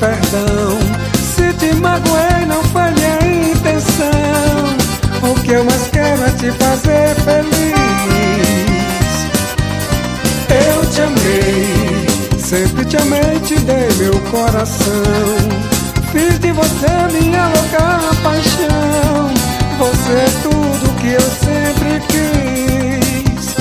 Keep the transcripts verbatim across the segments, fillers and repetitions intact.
perdão. Se te magoei não foi minha intenção. O que eu mais quero é te fazer feliz. Eu te amei, sempre te amei, te dei meu coração. Fiz de você minha louca paixão. Você é tudo que eu sempre quis.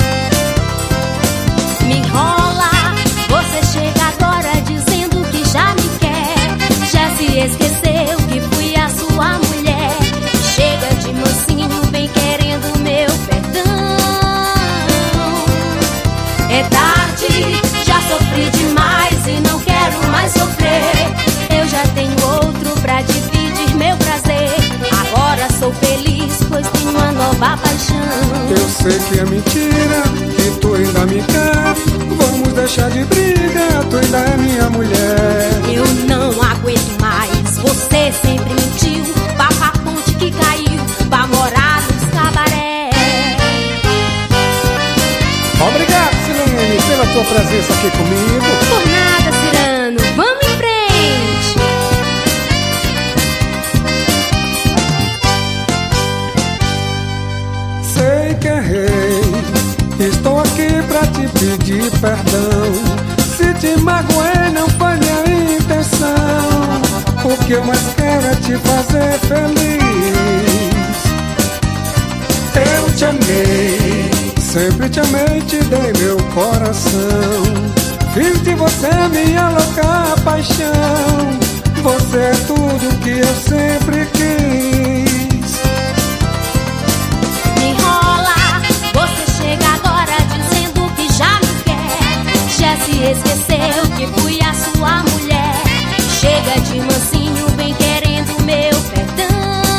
Me enrola, você chega agora dizendo que já me quer. Já se esqueceu que fui a sua mulher. Chega de mocinho, vem querendo meu perdão. É tarde, já sofri demais e não quero mais sofrer. Eu já tenho outro pra dividir meu prazer. Agora sou feliz, pois tenho uma nova paixão. Eu sei que é mentira, que tu ainda me quer. Vamos deixar de briga, tu ainda é minha mulher. Eu não aguento mais, você sempre mentiu. Vá pra ponte que caiu, vá morar nos cabaré. Obrigado, Silene, pela tua presença aqui comigo. Por nada, Cirano, vamos em frente. Sei que errei, estou aqui pra te pedir perdão. Se te magoei não foi minha intenção. O que eu mais quero é te fazer feliz. Eu te amei, sempre te amei, te dei meu coração. Fiz de você minha louca paixão. Você é tudo que eu sempre quis. Me enrola, você chega agora dizendo que já me quer. Já se esqueceu que fui a sua mulher. Chega de mansinho, vem querendo meu perdão.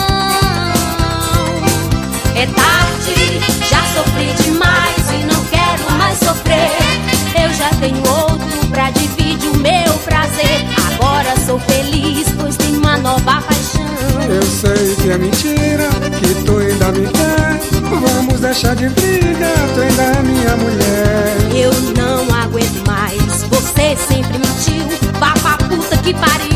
É tarde, já sofri demais e não quero mais sofrer. Eu já tenho outro pra dividir o meu prazer. Agora sou feliz, pois tenho uma nova paixão. Eu sei que é mentira, que tu ainda me quer. Vamos deixar de briga, tu ainda é minha mulher. Eu não aguento mais, você sempre mentiu. Vá pra puta que pariu.